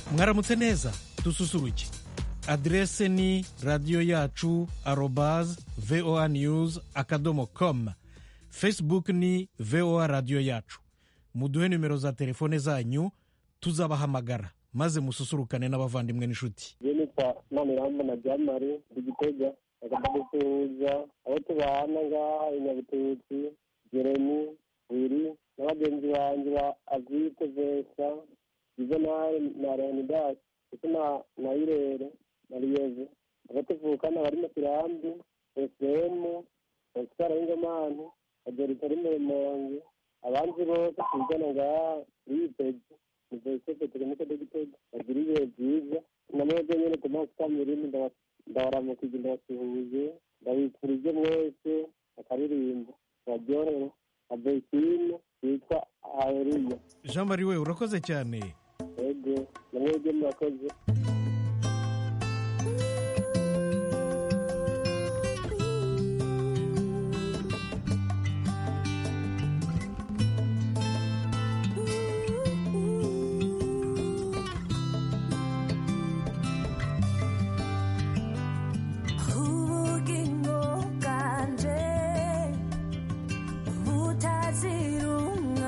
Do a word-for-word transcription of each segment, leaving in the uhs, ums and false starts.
mwaramutse neza dususuruke. Adrese ni radiyo yacu arobase voa news akadomo com. Facebook ni voa radiyo yacu. Muduhe nimero za telefone zanyu tuzabahamagara maze mususurukane n'abavandimwe n'inshuti. Jenita Maniramba na Jamari Digitega agadusuhuza aho tubana ngaha inyabututsi Jeremy Wiri n'abagenzi banjye ba Agwite Vesa Juvenal na Leonidas na na Irere na Lieve abatuvukana bari mu Kirambi Esemu Oscar Ingomani Aderita Rimemonge abandi bose tujana ngaha Lipeji Mbese tutemeka Digitega agira ibihe byiza namwebwe nyine Tomasi Kamirindi ndabaramukije ndabasuhuje ndabifurije mwese akaririmbo baryohewe abesine yitwa Aeriya. Jean Marie we urakoze cyane. Ego namwebwe murakoze.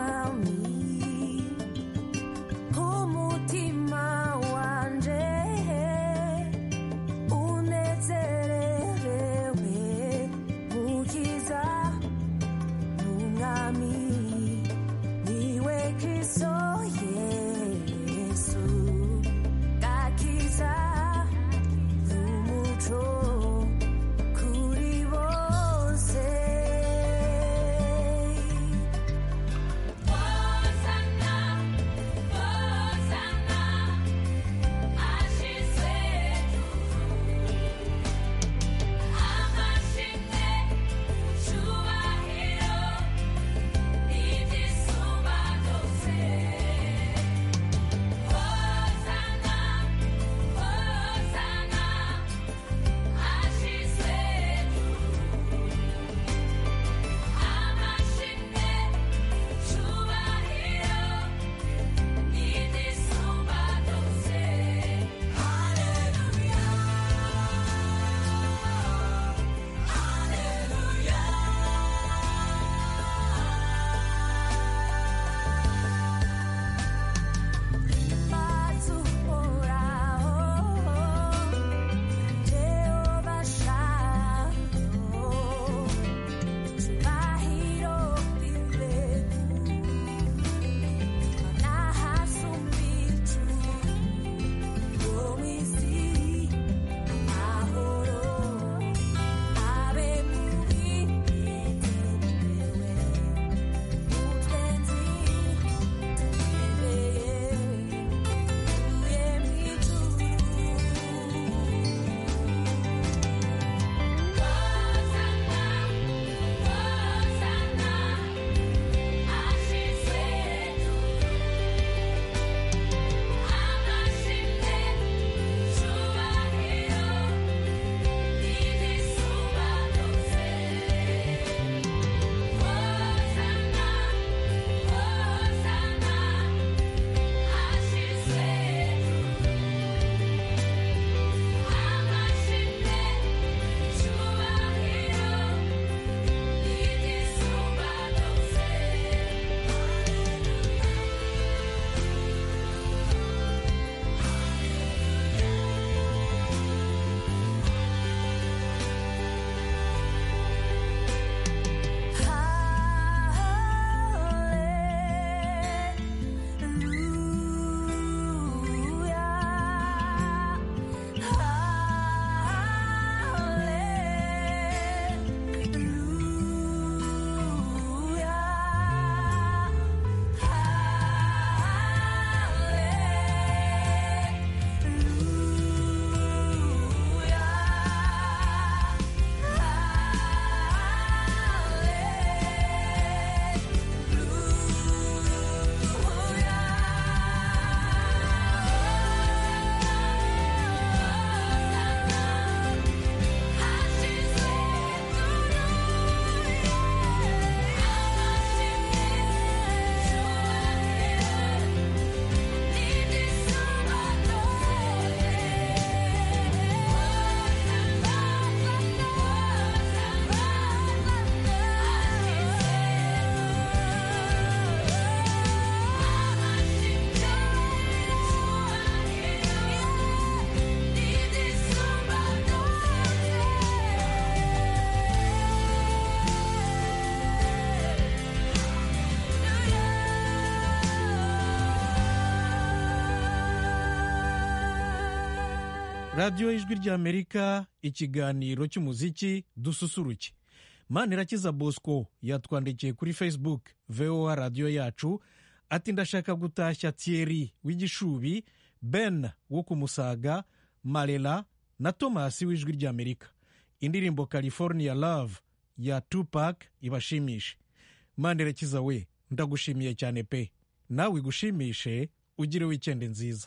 Umutima wanje radiyo ijwi ry'amerika, ikiganiro cy'umuziki dususuruke. Manirakiza Bosco yatwandikiye kuri Facebook voa radiyo yacu ati ndashaka gutashya Thierry w'igishubi, Ben wo ku Musaga, Marela na Thomas w'ijwi ry'Amerika. Indirimbo California Love ya Tupac ibashimishe. Manirakiza we, ndagushimiye cyane pe, nawe igushimishe, ugire weekend nziza.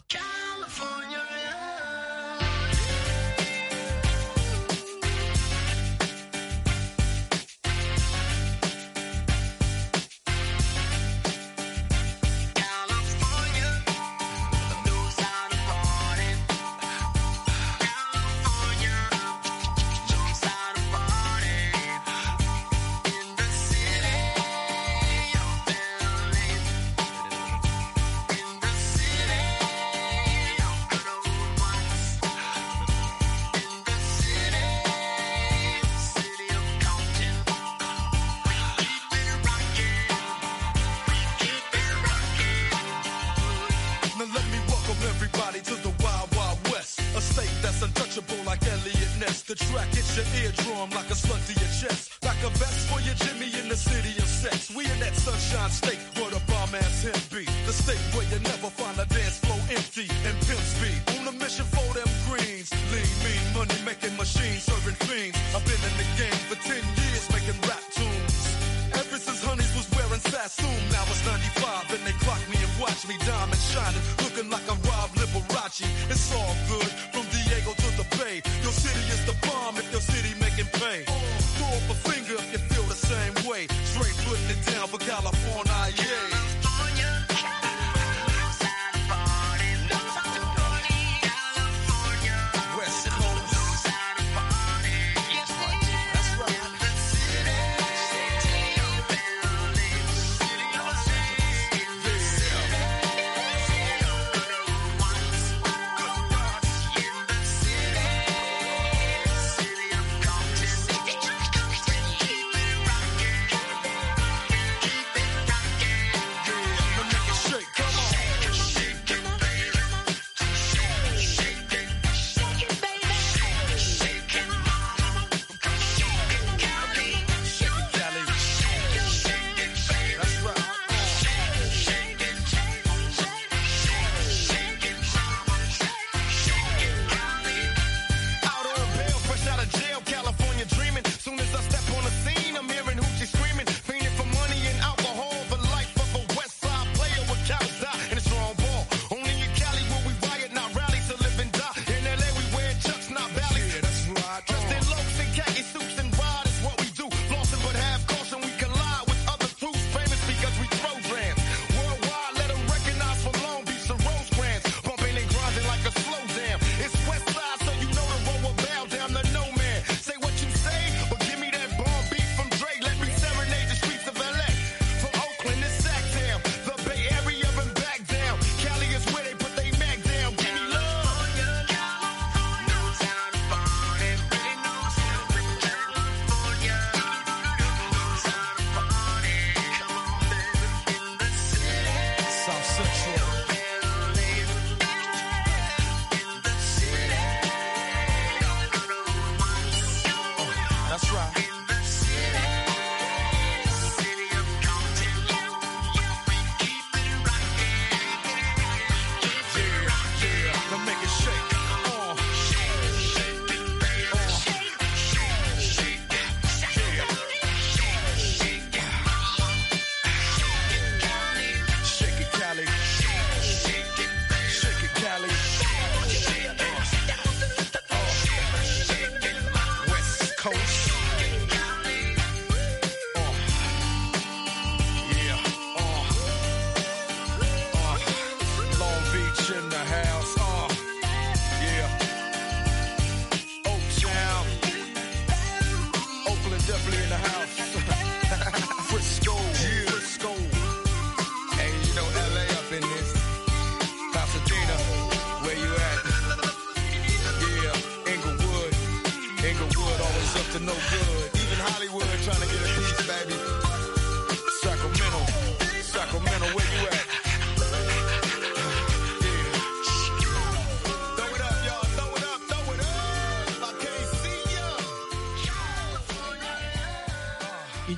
The track hits your eardrum like a slug to your chest. Like a vest for your Jimmy in the city of sex. We in that sunshine state where the bomb ass him be. The state where you never find a dance floor empty and pimp speed. On a mission for them greens. Lean, mean, money making machines serving fiends. I've been in the game for ten years making rap tunes. Ever since Honeys was wearing Sassoon. Now it's ninety-five and they clock me and watch me diamond shining. Looking like a Rob Liberace. It's all good from Diego to the Bay. Your city is the bomb if your city making pay. Throw up a finger if you feel the same way. Straight putting it down for California, yeah.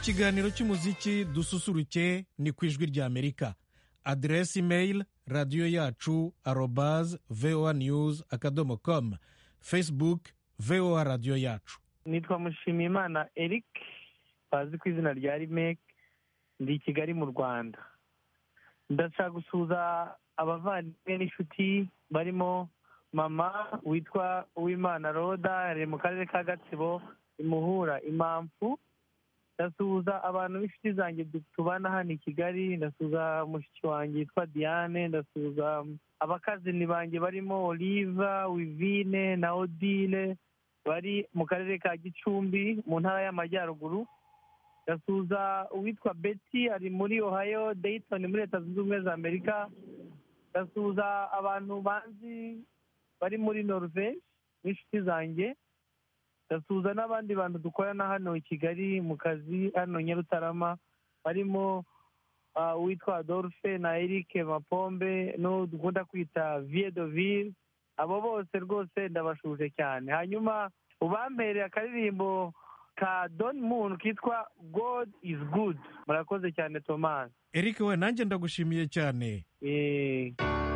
ikiganiro cy'umuziki dususuruke ni ku ijwi ry'amerika. Aderesi imeyili radiyo yacu arobaze voa news akadomo com, facebook voa radiyo yacu. Nitwa Mushimiyimana Eric bazi ku izina rya Rimek, ndi i Kigali mu Rwanda. Ndashaka gusuhuza abavandimwe n'inshuti barimo mama witwa Uwimana Roda ari mu karere ka Gatsibo Imuhura Impamvu. Ndasuhuza abantu b'inshuti zanjye tubana hano i Kigali, ndasuhuza mushiki wanjye yitwa Diane, ndasuhuza abakazini banjye barimo Oliva, Wivine na Odile bari mu karere ka Gicumbi mu ntara y'Amajyaruguru. Ndasuhuza uwitwa Betty ari muri Ohio Dayton muri Leta Zunze Ubumwe za Amerika. Ndasuhuza abantu banzi bari muri Norvège n'inshuti zanjye. Ndasuhuza n'abandi bantu dukorana hano i Kigali mu kazi hano Nyarutarama barimo uh, uwitwa Adolphe na Eric Mapombe no dukunda kwita Vie de Ville. Abo bose rwose ndabashuje cyane. Hanyuma ubampere akaririmbo ka Don Moon kitwa God is Good. Murakoze cyane Thomas. Eric we nanjye ndagushimiye cyane. Eh.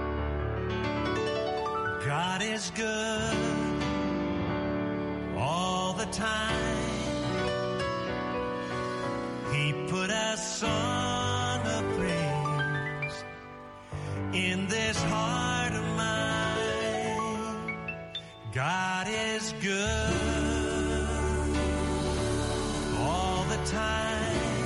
God is good all the time. He put a song of praise in this heart of mine. God is good all the time.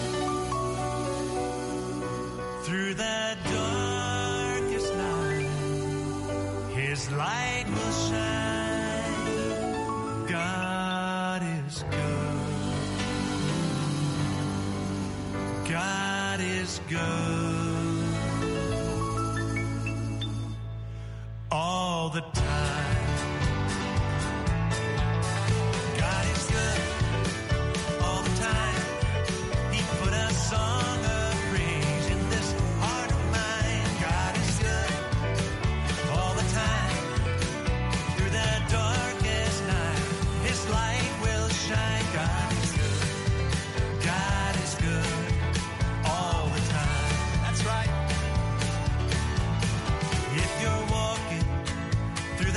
Through the darkest night, His light will shine. God is good. God is good all the time. God is good all the time. He put a song of praise in this heart of mine. God is good all the time. Through the darkest night, His light will shine. God is good. God is good all the time. That's right. If you're walking through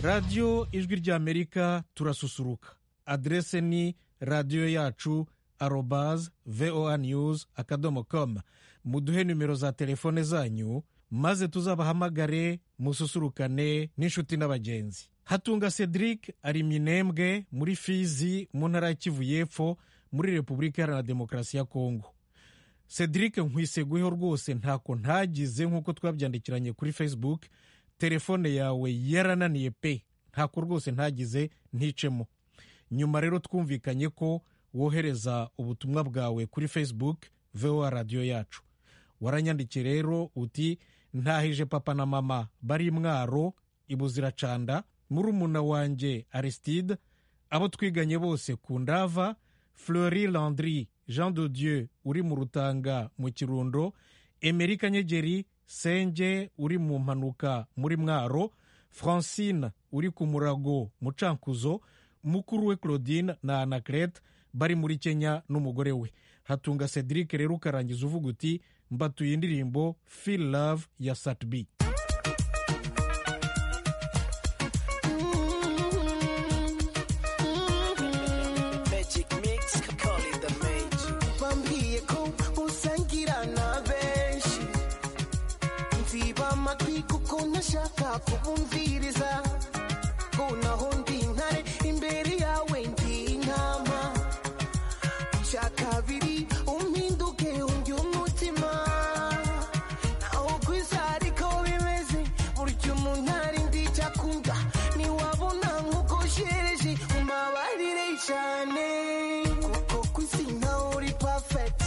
radiyo ijwi ry'amerika turasusuruka. Adrese ni radiyo yacu arobaz voa news akadomo com. Muduhe nimero za telefone zanyu maze tuzabahamagare mususurukane n'inshuti n'abagenzi. Hatunga Cedric ari Minembwe muri Fizi mu ntara ya Kivu y'Epfo muri Repubulika Iharanira Demokarasi ya Kongo. Cedric nkwiseguyeho rwose ntako ntagize nk'uko twabyandikiranye kuri Facebook. Telefone yawe yarananiye pe, ntako rwose ntagize nticemo. Nyuma rero twumvikanye ko wohereza ubutumwa bwawe kuri Facebook V O A radio yacu. Waranyandikiye rero uti ntahije papa na mama bari Mwaro Ibuziracanda, murumuna wanje Aristide, abo twiganye bose ku Ndava, Fleury Landry Jean de Dieu uri mu Rutanga mu Kirundo, Emery Kanyegeri Senje uri mu Mpanuka muri Mwaro, Francine uri ku Murago mu Cankuzo, mukuru we Claudine na Anaclet bari muri Kenya n'umugore we. Hatunga Cedric rero ukarangiza uvuga uti mbatuye indirimbo Feel Love ya Satbi. Nashaka kubumviriza ko naho ndi intare imbere yawe ndi intama, icya kabiri umpinduke undi umutima, naho kwisa ariko bimeze burya umuntu ari ndi cyakunda, niwabona nk'uko shereje umbabarire cyane kuko kwisi nawe uri perfect,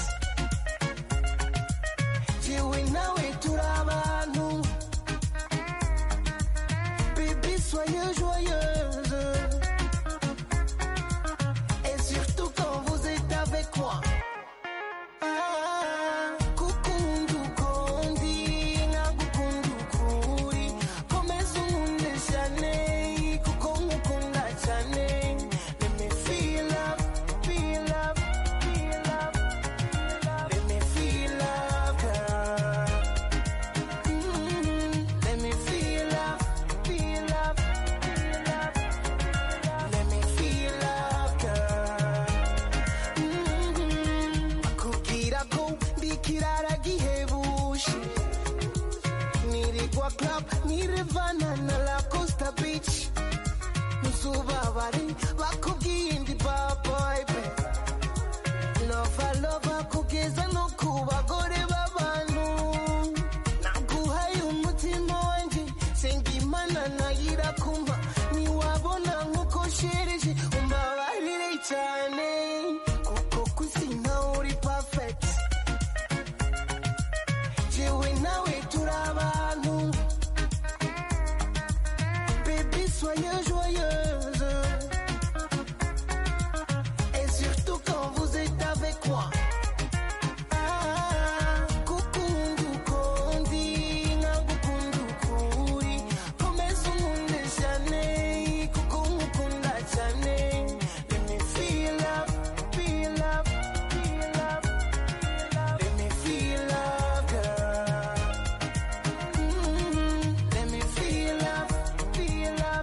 jewe nawe turi abantu. Soyez joyeuse, et surtout quand vous êtes avec moi. Ah, kukundu kondi, nga kukundu kuri, komeza unkunde cyane, kuko nkukunda cyane. Let me feel love, feel love, feel love, feel love. Let me feel love, girl. Mm-hmm. Let me feel love, feel love. Club, Nirvana na La Costa Beach, Musubabari, bakubwiye indi baboy be, lova lova kugeza no ku bagore b'abantu, naguhaye umutima wanjye senga Imana nayira kumva, niwabona nk'uko shereje umbabarire cyane kuko kwisi nawe uri perfect, jewe nawe turi abantu. Soyez joyeuse, et surtout quand vous êtes avec moi. Ah, kukundu kondi, nga kukundu kuri, komeza unkunde cyane, kuko nkukunda cyane. Let me feel love, feel love, feel love, feel love. Let me feel love, girl. Mm-hmm. Let me feel love, feel love.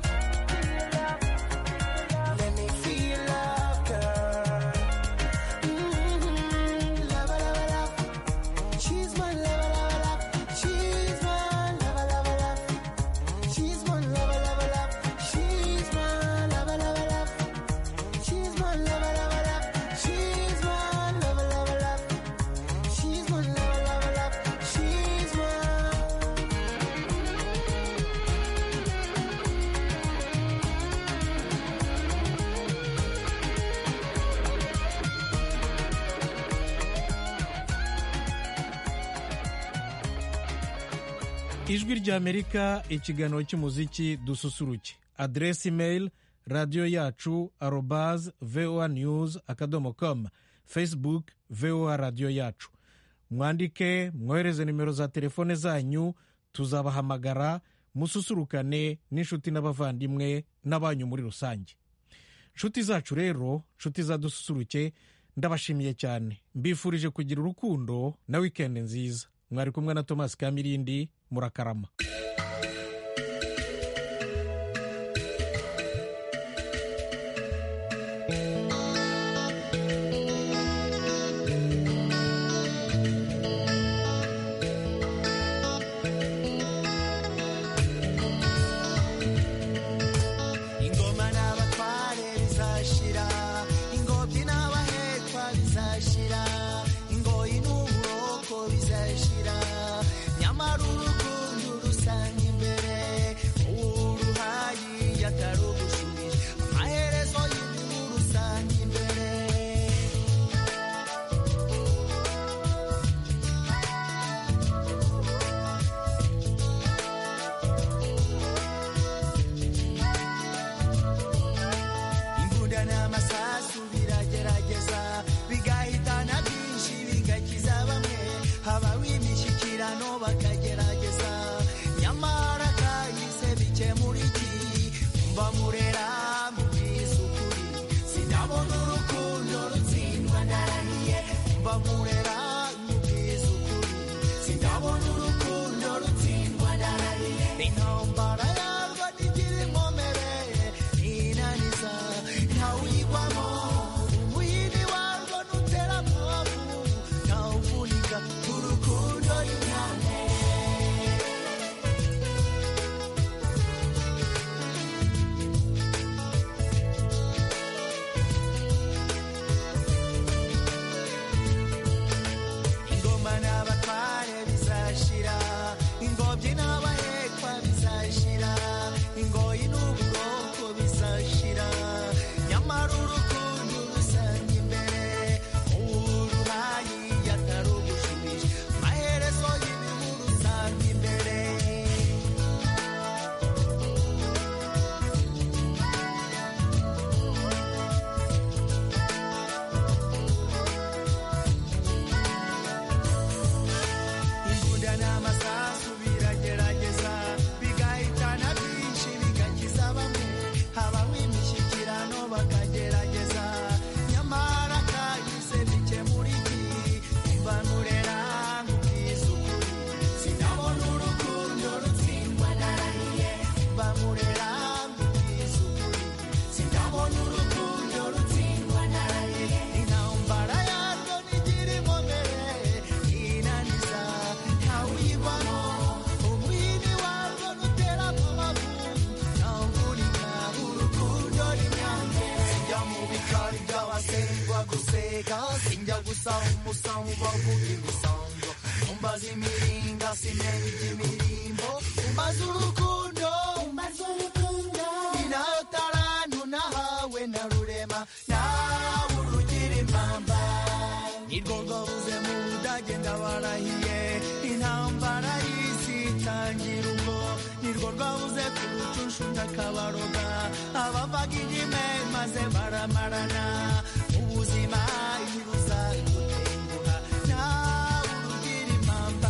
Ijwi ry'Amerika, ikiganiro cy'umuziki dususuruke. Adresse email radio yacu arobaz voa news akadomo com. Facebook V O A radio yacu. Mwandike, mwohereze nimero za telefone zanyu, tuzabahamagara mususurukane n'inshuti n'abavandimwe n'abanyu muri rusange. Nshuti zacu rero, nshuti zadususuruke, ndabashimiye cyane. Mbifurije kugira urukundo na weekend nziza. Mwari kumwe na Thomas Kamirindi, murakarama. n'amasasu biragerageza bigahitana byinshi bigakiza bamwe habaho imishyikirano bakagerageza nyamara kahise bikemura iki imbanurera nk'ubwiza ukuri sinabona urukundo rutsindwa narahiye bamurera nk'ubwiza ukuri sinabona urukundo rutsindwa narahiye intambara yarwo ntigira inkomere inaniza ntawuyivamo umwini warwo nutera amabavu ntawuvunika urukundo rimyange sinjya mu bikari by'abasengwa guseka sinjya gusaba umusango bavuga imisango umbaza imiringa simenya iby'imirimbo umbaza urukundo umbaza urukundo ni nayo tarantu nahawe na rurema nawe urugira impamba nirwo rwabuze mu budage ndabarahiye intambara y'isi itangira ubwo nirwo rwabuze ku rucunshu ndakabaroga abavaga indime maze baramarana ubuzima ibuza gutenguha nawe urugira impamba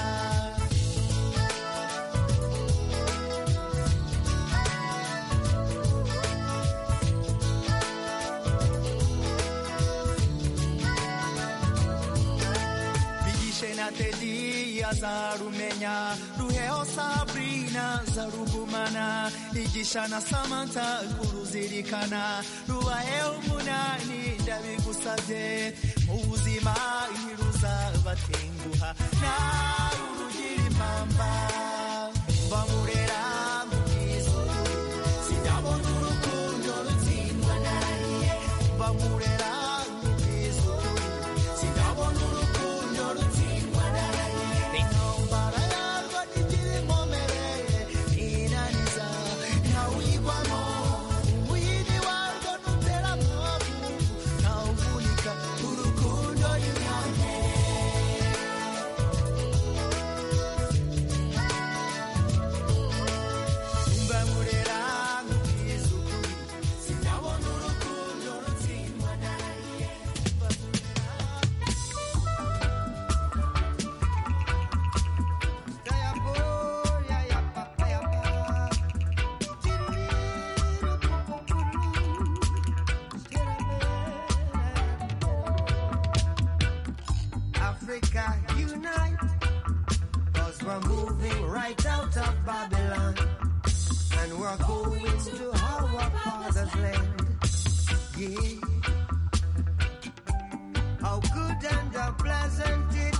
bigishe na tedi azarumenya ruheho sabrina zarugumana igisha na samantha kuruzirikana rubahe umunani ndabigusabye mu buzima ntiruza batenguha nawe urugira impamba bamurera nk'ubwiza ukuri sinabona urukundo rutsindwa narahiye bamurera nk'ubwiza ukuri sinabona urukundo rutsindwa narahiye intambara yarwo ntigira inkomere inaniza ntawuyigwamo umuyini warwo nutera amabavu ntawuvunika urukundo rimyange mbamurera nk'ubwiza ukuri sinabona urukundo rutsindwa narahiye Africa unite, 'cause we're moving right out of Babylon and we're going to our father's land. Yeah. How good and how pleasant it